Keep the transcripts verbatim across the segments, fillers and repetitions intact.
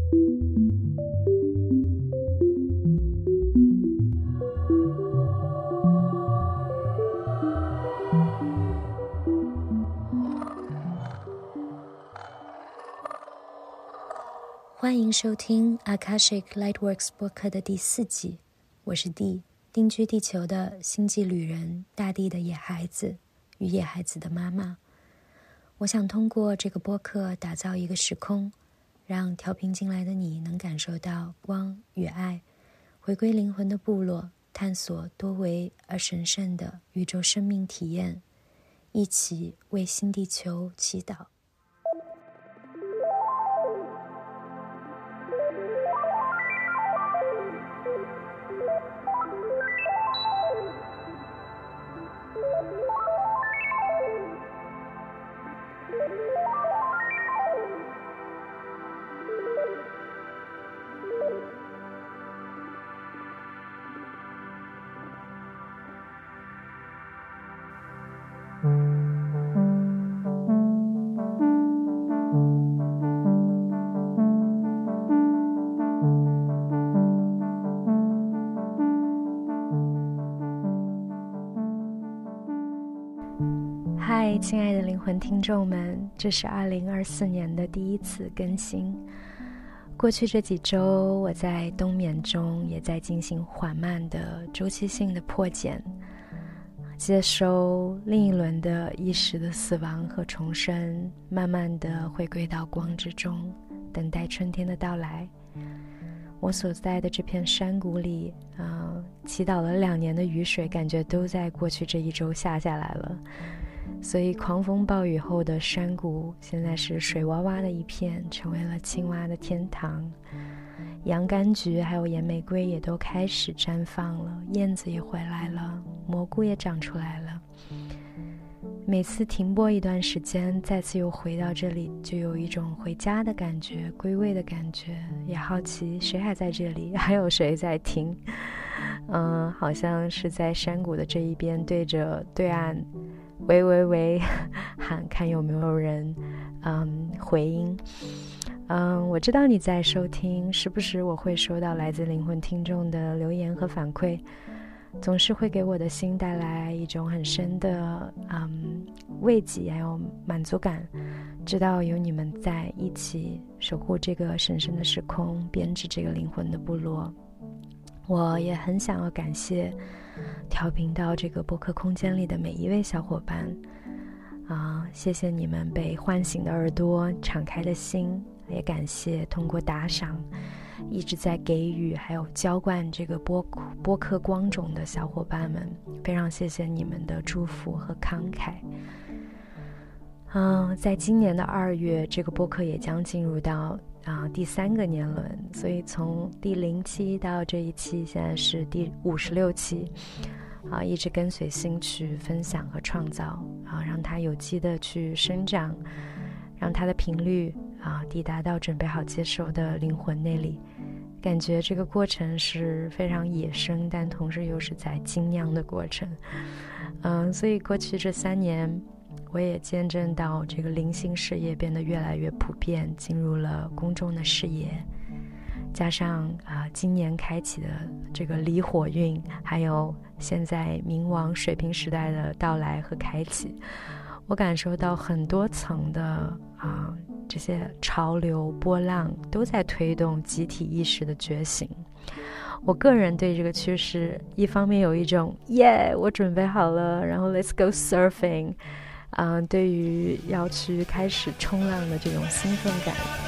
欢迎收听 Akashic Lightworks 播客的第四集，我是 D， 定居地球的星际旅人，大地的野孩子与野孩子的妈妈。我想通过这个播客打造一个时空，让调频进来的你能感受到光与爱，回归灵魂的部落，探索多维而神圣的宇宙生命体验，一起为新地球祈祷。嗨，亲爱的灵魂听众们，这是二零二四年的第一次更新。过去这几周，我在冬眠中也在进行缓慢的周期性的破茧，接收另一轮的意识的死亡和重生，慢慢的回归到光之中，等待春天的到来。我所在的这片山谷里，呃，祈祷了两年的雨水，感觉都在过去这一周下下来了。所以狂风暴雨后的山谷现在是水洼洼的一片，成为了青蛙的天堂。洋甘菊还有野玫瑰也都开始绽放了，燕子也回来了，蘑菇也长出来了。每次停播一段时间，再次又回到这里，就有一种回家的感觉，归位的感觉，也好奇谁还在这里，还有谁在听。嗯，好像是在山谷的这一边对着对岸喂喂喂喊，看有没有人嗯回音。嗯，我知道你在收听，时不时我会收到来自灵魂听众的留言和反馈，总是会给我的心带来一种很深的嗯慰藉还有满足感，知道有你们在一起守护这个神圣的时空，编织这个灵魂的部落。我也很想要感谢调频到这个播客空间里的每一位小伙伴啊、呃，谢谢你们被唤醒的耳朵，敞开的心，也感谢通过打赏一直在给予还有浇灌这个播播客光种的小伙伴们，非常谢谢你们的祝福和慷慨。嗯、呃，在今年的二月，这个播客也将进入到啊，第三个年轮，所以从第零期到这一期，现在是第五十六期，啊，一直跟随心去分享和创造，啊，让它有机的去生长，让它的频率啊抵达到准备好接受的灵魂那里。感觉这个过程是非常野生，但同时又是在精酿的过程。嗯，所以过去这三年，我也见证到这个灵性事业变得越来越普遍，进入了公众的视野，加上啊、呃，今年开启的这个离火运，还有现在冥王水瓶时代的到来和开启，我感受到很多层的啊、呃、这些潮流波浪都在推动集体意识的觉醒。我个人对这个趋势，一方面有一种耶，我准备好了，然后 let's go surfing。嗯、呃，对于要去开始冲浪的这种兴奋感。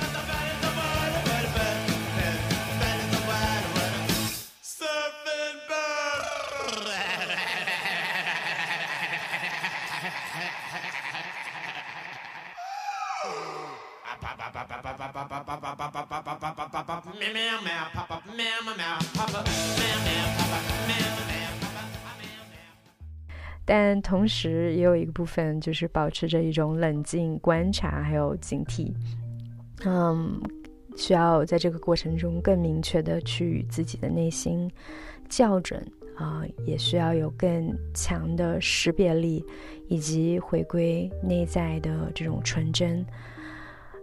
但同时也有一个部分就是保持着一种冷静观察还有警惕，嗯，需要在这个过程中更明确的去与自己的内心校准啊、呃，也需要有更强的识别力以及回归内在的这种纯真。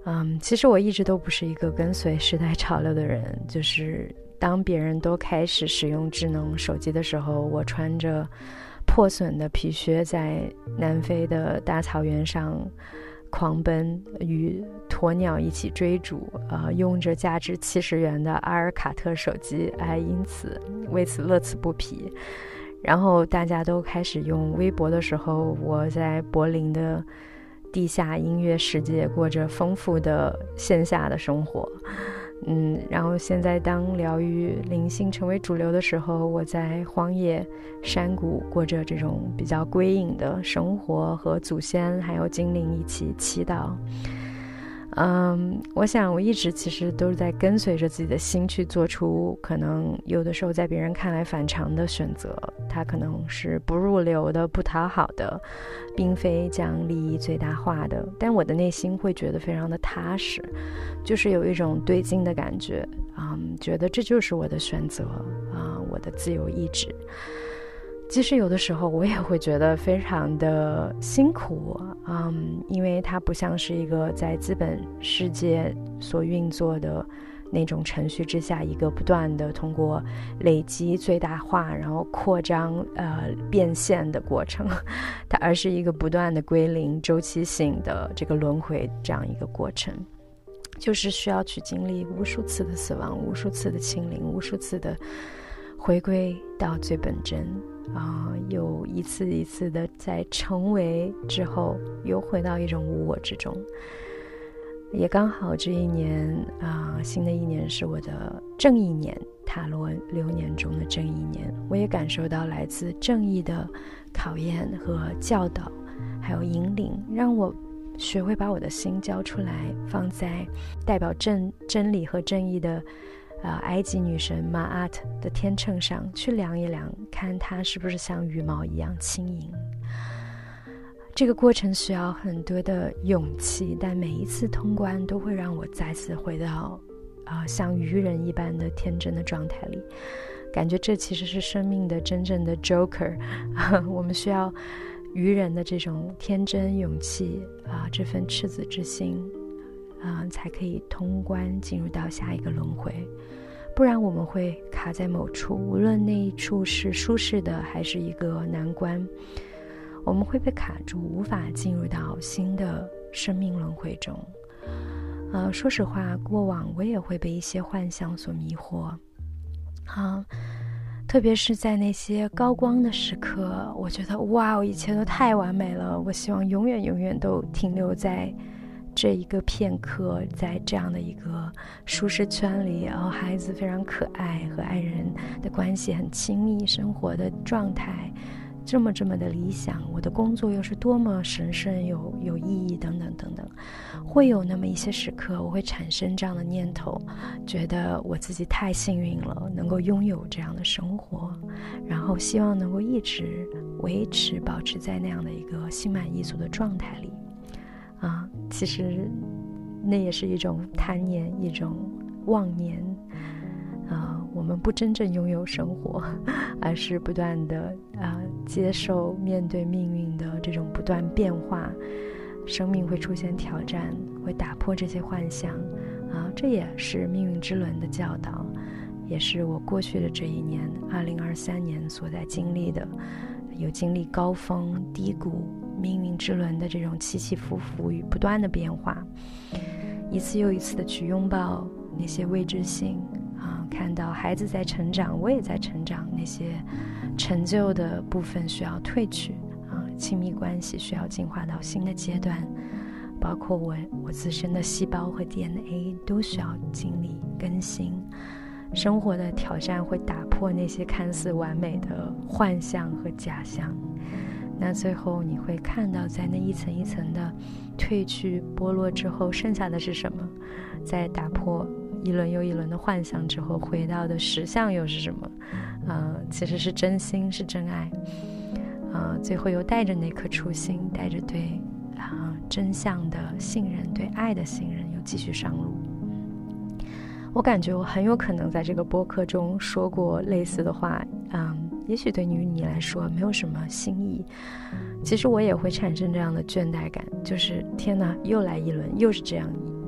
嗯，其实我一直都不是一个跟随时代潮流的人，就是当别人都开始使用智能手机的时候，我穿着破损的皮靴在南非的大草原上狂奔，与鸵鸟一起追逐，呃，用着价值七十元的阿尔卡特手机，还因此为此乐此不疲。然后大家都开始用微博的时候，我在柏林的地下音乐世界过着丰富的线下的生活。嗯，然后现在当疗愈灵性成为主流的时候，我在荒野山谷过着这种比较归隐的生活，和祖先还有精灵一起祈祷。嗯，我想我一直其实都是在跟随着自己的心去做出可能有的时候在别人看来反常的选择，它可能是不入流的、不讨好的，并非将利益最大化的，但我的内心会觉得非常的踏实，就是有一种对劲的感觉，嗯，觉得这就是我的选择啊，我的自由意志。其实有的时候我也会觉得非常的辛苦，嗯，因为它不像是一个在资本世界所运作的那种程序之下，一个不断的通过累积最大化然后扩张呃变现的过程，它而是一个不断的归零周期性的这个轮回这样一个过程，就是需要去经历无数次的死亡，无数次的清零，无数次的回归到最本真啊、呃，又一次一次的在成为之后又回到一种无我之中。也刚好这一年啊、呃，新的一年是我的正义年，塔罗流年中的正义年，我也感受到来自正义的考验和教导还有引领，让我学会把我的心交出来，放在代表真真理和正义的呃，埃及女神玛阿特的天秤上去量一量，看它是不是像羽毛一样轻盈。这个过程需要很多的勇气，但每一次通关都会让我再次回到啊、呃，像愚人一般的天真的状态里，感觉这其实是生命的真正的 Joker 我们需要愚人的这种天真勇气啊、呃，这份赤子之心啊、呃，才可以通关进入到下一个轮回，不然我们会卡在某处，无论那一处是舒适的还是一个难关，我们会被卡住，无法进入到新的生命轮回中。呃，说实话，过往我也会被一些幻象所迷惑啊，特别是在那些高光的时刻，我觉得哇，一切都太完美了，我希望永远永远都停留在这一个片刻，在这样的一个舒适圈里，然后孩子非常可爱，和爱人的关系很亲密，生活的状态这么这么的理想，我的工作又是多么神圣有有意义等等等等，会有那么一些时刻我会产生这样的念头，觉得我自己太幸运了，能够拥有这样的生活，然后希望能够一直维持保持在那样的一个心满意足的状态里啊，其实那也是一种贪念，一种妄念啊，我们不真正拥有生活，而是不断的啊接受面对命运的这种不断变化，生命会出现挑战，会打破这些幻想啊，这也是命运之轮的教导，也是我过去的这一年二零二三年所在经历的，有经历高峰低谷，命运之轮的这种起起伏伏与不断的变化，一次又一次的去拥抱那些未知性啊，看到孩子在成长，我也在成长，那些陈旧的部分需要褪去啊，亲密关系需要进化到新的阶段，包括我我自身的细胞和 D N A 都需要经历更新，生活的挑战会打破那些看似完美的幻象和假象，那最后你会看到在那一层一层的褪去剥落之后，剩下的是什么，在打破一轮又一轮的幻象之后，回到的实相又是什么？呃，其实是真心，是真爱。呃，最后又带着那颗初心，带着对啊、呃、真相的信任，对爱的信任，又继续上路。我感觉我很有可能在这个播客中说过类似的话，嗯，也许对于你来说没有什么新意，其实我也会产生这样的倦怠感，就是天哪，又来一轮，又是这样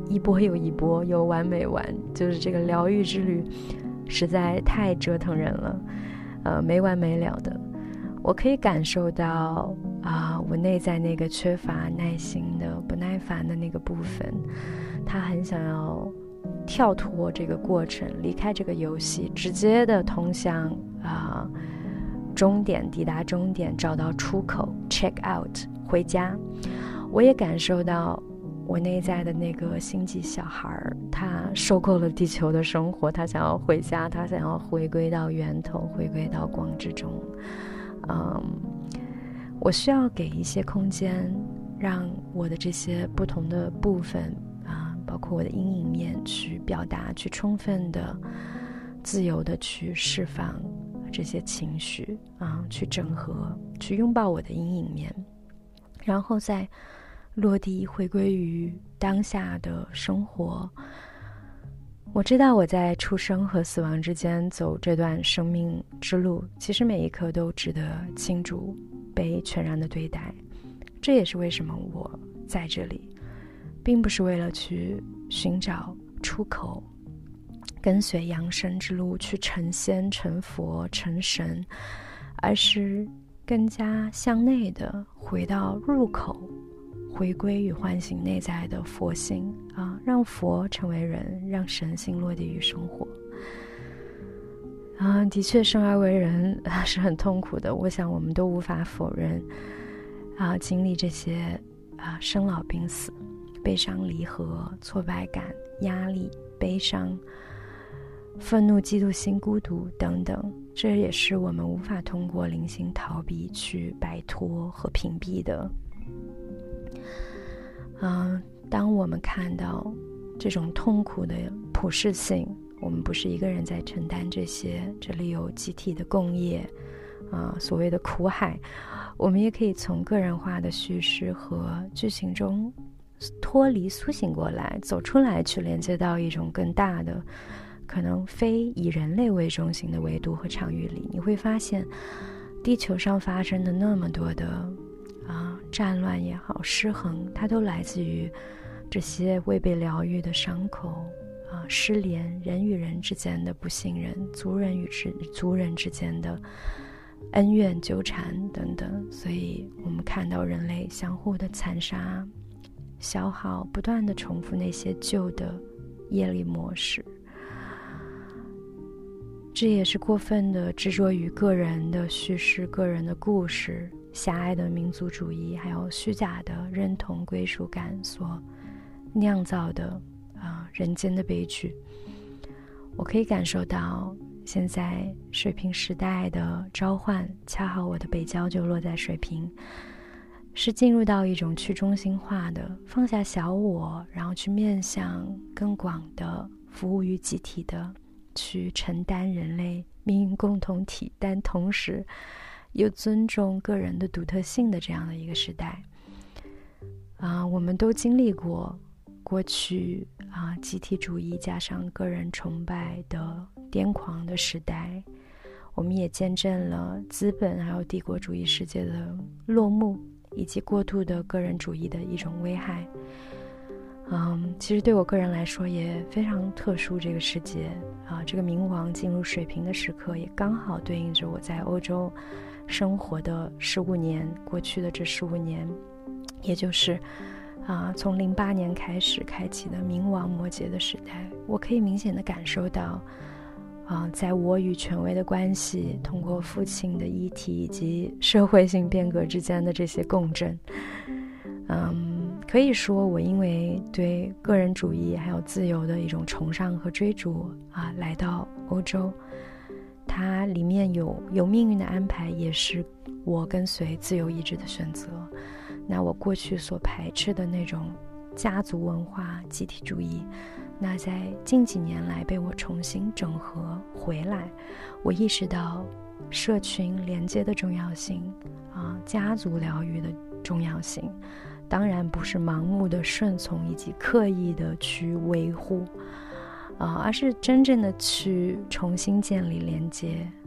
一波又一波，有完没完，就是这个疗愈之旅实在太折腾人了，呃，没完没了的。我可以感受到啊、呃，我内在那个缺乏耐心的、不耐烦的那个部分，他很想要跳脱这个过程，离开这个游戏，直接的通向啊、呃、终点，抵达终点，找到出口 check out 回家。我也感受到我内在的那个心急小孩，他受够了地球的生活，他想要回家，他想要回归到源头，回归到光之中。嗯，我需要给一些空间，让我的这些不同的部分啊，包括我的阴影面去表达，去充分的、自由的去释放这些情绪啊，去整合，去拥抱我的阴影面，然后再落地回归于当下的生活。我知道我在出生和死亡之间走这段生命之路，其实每一刻都值得庆祝，被全然的对待。这也是为什么我在这里，并不是为了去寻找出口，跟随扬升之路去成仙、成佛、成神，而是更加向内的回到入口，回归与唤醒内在的佛性啊，让佛成为人，让神性落地于生活啊。的确，生而为人啊是很痛苦的，我想我们都无法否认啊，经历这些啊生老病死、悲伤离合、挫败感、压力、悲伤、愤怒、嫉妒心、孤独等等，这也是我们无法通过灵性逃避去摆脱和屏蔽的。嗯，当我们看到这种痛苦的普世性，我们不是一个人在承担这些，这里有集体的共业啊、呃，所谓的苦海，我们也可以从个人化的叙事和剧情中脱离、苏醒过来，走出来，去连接到一种更大的，可能非以人类为中心的维度和场域里。你会发现地球上发生的那么多的啊，战乱也好，失衡，它都来自于这些未被疗愈的伤口啊，失联，人与人之间的不信任，族人与之族人之间的恩怨纠缠等等。所以我们看到人类相互的残杀、消耗，不断的重复那些旧的业力模式。这也是过分的执着于个人的叙事、个人的故事、狭隘的民族主义，还有虚假的认同归属感所酿造的啊、呃、人间的悲剧。我可以感受到现在水瓶时代的召唤，恰好我的北交就落在水瓶，是进入到一种去中心化的，放下小我，然后去面向更广的服务于集体的，去承担人类命运共同体，但同时又尊重个人的独特性的这样的一个时代啊、呃，我们都经历过过去啊、呃、集体主义加上个人崇拜的癫狂的时代，我们也见证了资本还有帝国主义世界的落幕，以及过度的个人主义的一种危害。嗯，其实对我个人来说也非常特殊，这个世界啊，这个冥王进入水瓶的时刻，也刚好对应着我在欧洲生活的十五年，过去的这十五年，也就是啊，从零八年开始开启的冥王摩羯的时代。我可以明显的感受到啊，在我与权威的关系，通过父亲的议题以及社会性变革之间的这些共振。嗯，可以说我因为对个人主义还有自由的一种崇尚和追逐啊，来到欧洲，它里面有有命运的安排，也是我跟随自由意志的选择。那我过去所排斥的那种家族文化、集体主义，那在近几年来被我重新整合回来。我意识到社群连接的重要性啊，家族疗愈的重要性，当然不是盲目的顺从以及刻意的去维护啊，而是真正的去重新建立连接啊，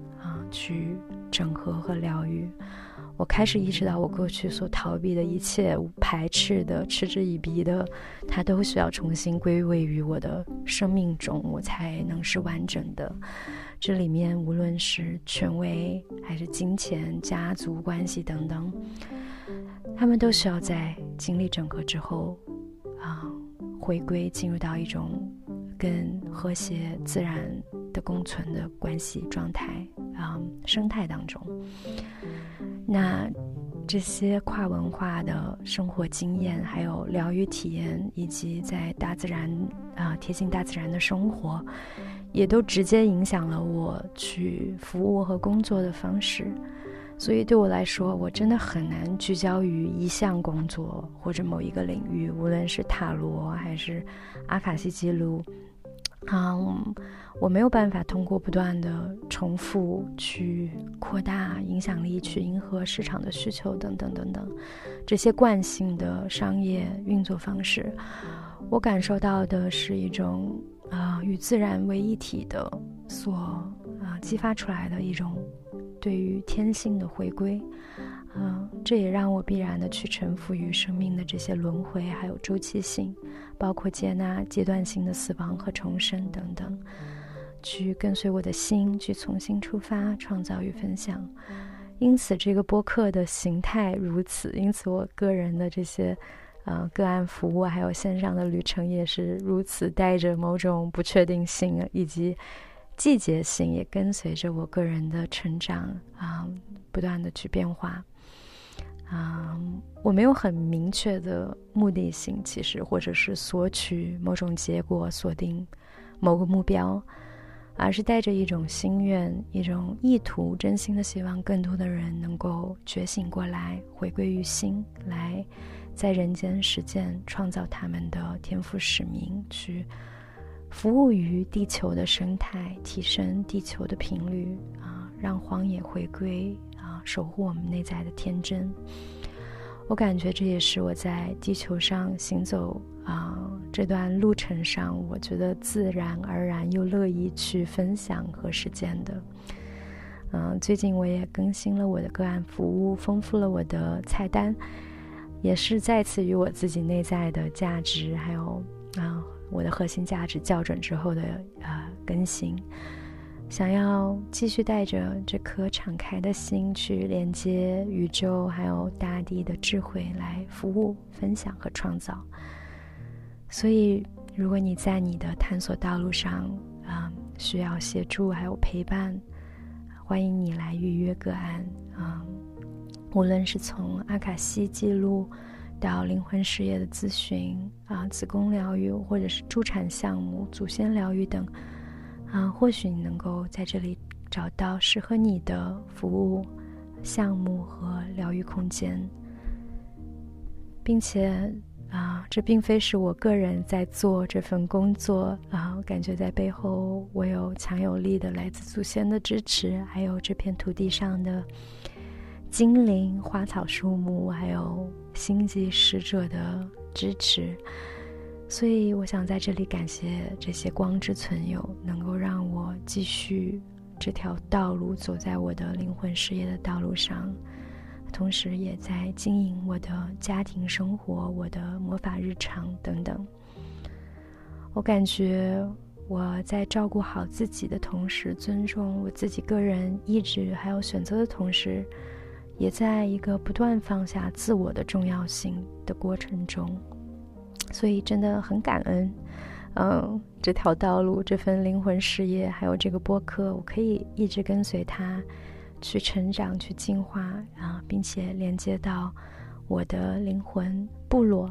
去整合和疗愈。我开始意识到我过去所逃避的一切，排斥的、嗤之以鼻的，它都需要重新归位于我的生命中，我才能是完整的。这里面无论是权威还是金钱、家族关系等等，他们都需要在经历整合之后啊，回归进入到一种更和谐自然的共存的关系状态啊生态当中。那这些跨文化的生活经验，还有疗愈体验，以及在大自然啊、呃、贴近大自然的生活，也都直接影响了我去服务和工作的方式。所以对我来说，我真的很难聚焦于一项工作或者某一个领域，无论是塔罗还是阿卡西记录。嗯，我没有办法通过不断的重复去扩大影响力，去迎合市场的需求等等等等，这些惯性的商业运作方式，我感受到的是一种啊、呃、与自然为一体的所啊、呃、激发出来的一种对于天性的回归。嗯，这也让我必然的去臣服于生命的这些轮回，还有周期性，包括接纳阶段性的死亡和重生等等，去跟随我的心，去重新出发，创造与分享。因此这个播客的形态如此，因此我个人的这些呃个案服务还有线上的旅程也是如此，带着某种不确定性以及季节性，也跟随着我个人的成长啊、呃，不断的去变化。嗯，我没有很明确的目的性，其实或者是索取某种结果，锁定某个目标，而是带着一种心愿，一种意图，真心的希望更多的人能够觉醒过来，回归于心，来在人间实践创造他们的天赋使命，去服务于地球的生态，提升地球的频率啊，让荒野回归啊，守护我们内在的天真。我感觉这也是我在地球上行走啊这段路程上，我觉得自然而然又乐意去分享和实践的。嗯，最近我也更新了我的个案服务，丰富了我的菜单，也是再次与我自己内在的价值还有啊我的核心价值校准之后的啊更新。想要继续带着这颗敞开的心去连接宇宙还有大地的智慧，来服务、分享和创造。所以如果你在你的探索道路上啊、嗯、需要协助还有陪伴，欢迎你来预约个案啊、嗯，无论是从阿卡西记录到灵魂事业的咨询啊、子宫疗愈，或者是助产项目、祖先疗愈等啊，或许你能够在这里找到适合你的服务项目和疗愈空间，并且啊，这并非是我个人在做这份工作啊，我感觉在背后我有强有力的来自祖先的支持，还有这片土地上的精灵、花草树木，还有星际使者的支持。所以我想在这里感谢这些光之存有，能够让我继续这条道路，走在我的灵魂事业的道路上，同时也在经营我的家庭生活、我的魔法日常等等。我感觉我在照顾好自己的同时，尊重我自己个人意志还有选择的同时，也在一个不断放下自我的重要性的过程中。所以真的很感恩嗯，这条道路，这份灵魂事业，还有这个播客，我可以一直跟随它去成长，去进化啊，并且连接到我的灵魂部落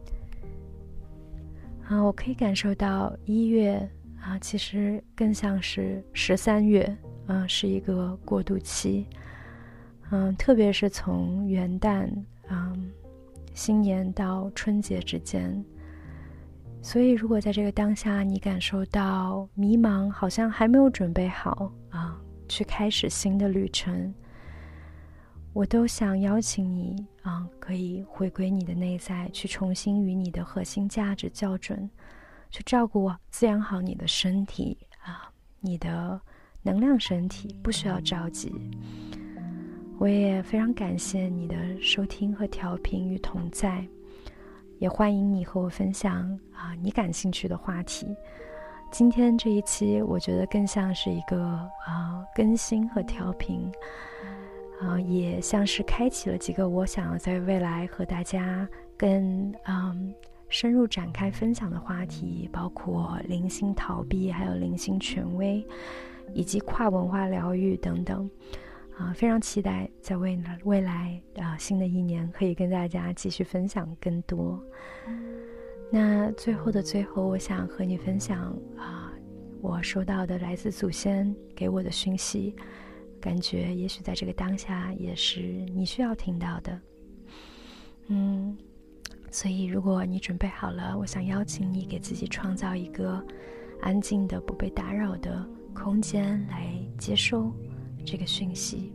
啊。我可以感受到一月啊，其实更像是十三月啊，是一个过渡期。嗯，特别是从元旦嗯新年到春节之间，所以如果在这个当下你感受到迷茫，好像还没有准备好啊，去开始新的旅程，我都想邀请你啊，可以回归你的内在，去重新与你的核心价值校准，去照顾滋养好你的身体啊，你的能量身体，不需要着急。我也非常感谢你的收听和调频与同在，也欢迎你和我分享啊你感兴趣的话题。今天这一期我觉得更像是一个啊更新和调频，啊也像是开启了几个我想要在未来和大家更嗯深入展开分享的话题，包括灵性逃避，还有灵性权威，以及跨文化疗愈等等。啊，非常期待在未来未来啊新的一年可以跟大家继续分享更多。那最后的最后，我想和你分享啊，我收到的来自祖先给我的讯息，感觉也许在这个当下也是你需要听到的。嗯，所以如果你准备好了，我想邀请你给自己创造一个安静的、不被打扰的空间来接收这个讯息。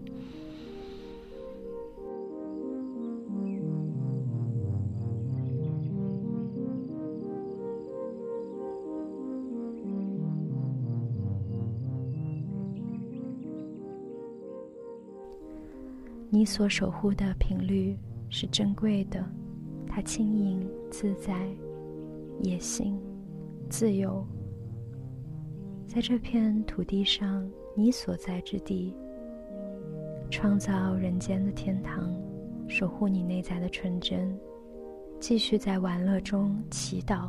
你所守护的频率是珍贵的，它轻盈、自在、野性、自由。在这片土地上，你所在之地，创造人间的天堂，守护你内在的纯真，继续在玩乐中祈祷。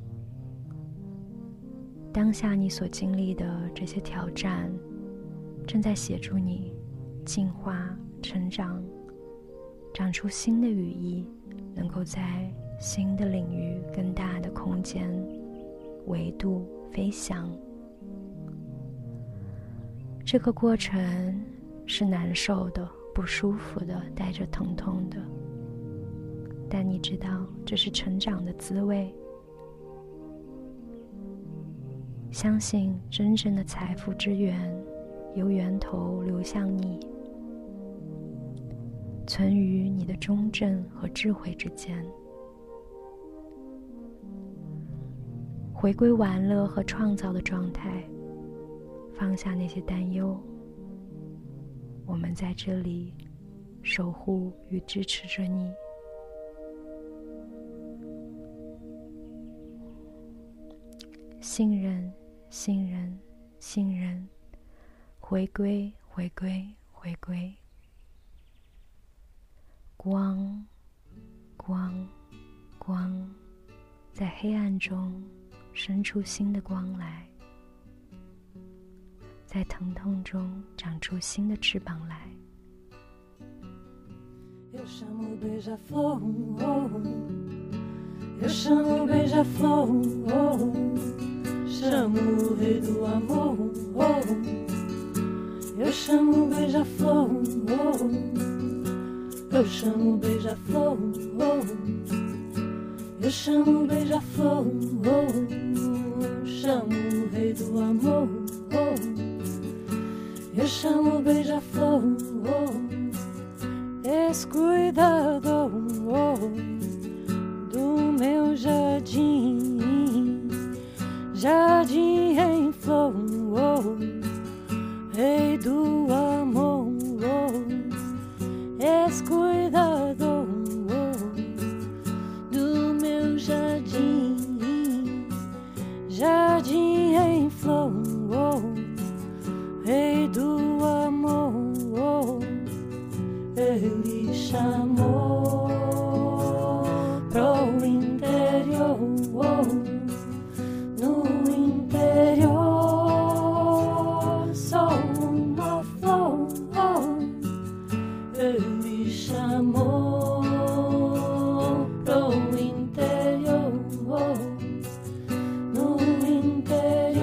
当下你所经历的这些挑战，正在协助你进化、成长，长出新的羽翼，能够在新的领域、更大的空间、维度飞翔。这个过程是难受的、不舒服的、带着疼痛的，但你知道这是成长的滋味。相信真正的财富之源由源头流向你，存于你的中正和智慧之间。回归玩乐和创造的状态，放下那些担忧，我们在这里守护与支持着你。信任，信任，信任，回归，回归，回归。光，光，光，在黑暗中生出新的光来，在疼痛中长出新的翅膀来。 Eu chamo beija-flor, oh, eu chamo beija-flor, oh, chamo o rei do amor, oh, eu chamo beija-flor, oh, eu chamo beija-flor, oh, eu chamo beija-flor, oh, chamo o rei do amor, oh, eu chamo beija-flor, oh, esse cuidador, oh, do meu jardim, jardim em flor, oh, rei do amor, oh, esse cuidador, oh, do meu jardim, jardim em flor, oh, rei do amor, oh, ele chamou pro interior, oh, no interior sou uma flor, oh, ele chamou pro interior, oh, no interior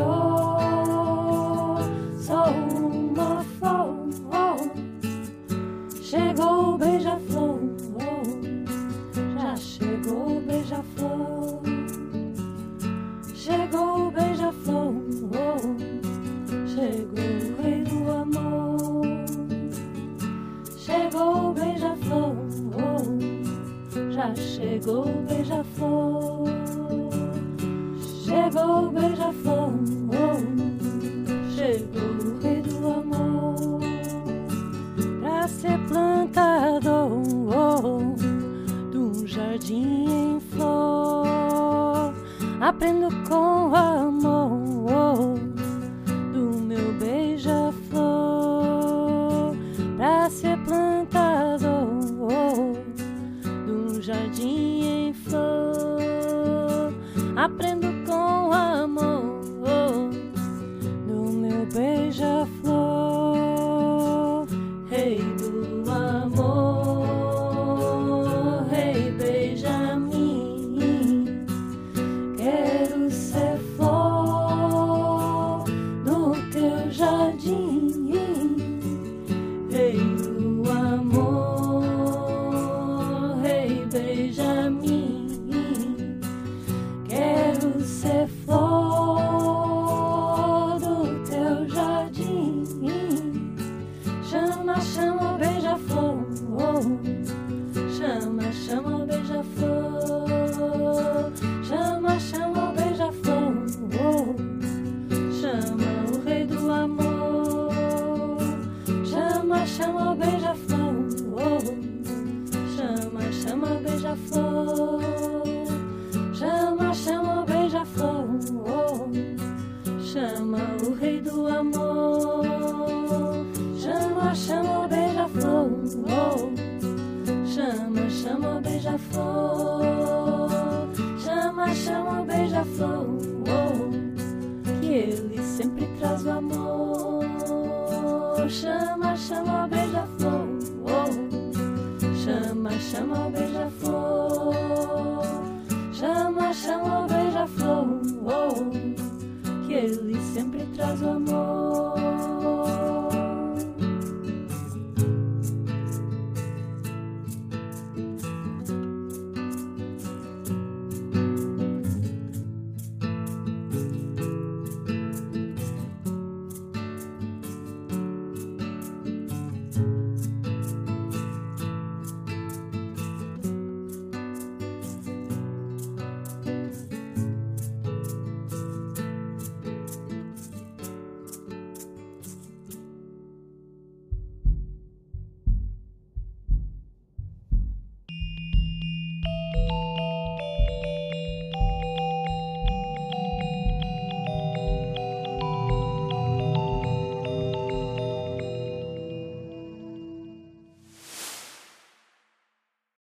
sou uma flor, oh, chegou o beija-flor, oh, já chegou o beija-flor, chegou o beija-flor, oh, chegou o rei do amor, chegou o beija-flor, oh, já chegou o beija-flor, chegou o beija-flor, oh, chegou o rei do aprendo com o amor do meu beija-flor pra ser plantador de um jardim em flor. Aprendo com o amor do meu beija-flor, rei do amor, rei beija-me. Quero ser flor no teu jardim, rei do amor, rei beija-me. Quero ser flor do teu jardim. Chama, chama, beija-flor. Chama, chama, beija-flor. Chama, chama, beija-flor. Chama o rei do amor. Chama, chama, beija-flor. Chama, chama, beija-flor. Chama, chama, beija-flor. Chama o rei do amor. Chama, chama, beija-flor. Chama, chama, beija-flor. Chama, chama, beija-flor. Que ele sempre traz o amor. Chama, chama, beija-flor. Chama, chama, beija-flor. Chama, chama, beija-flor. Que ele sempre traz o amor.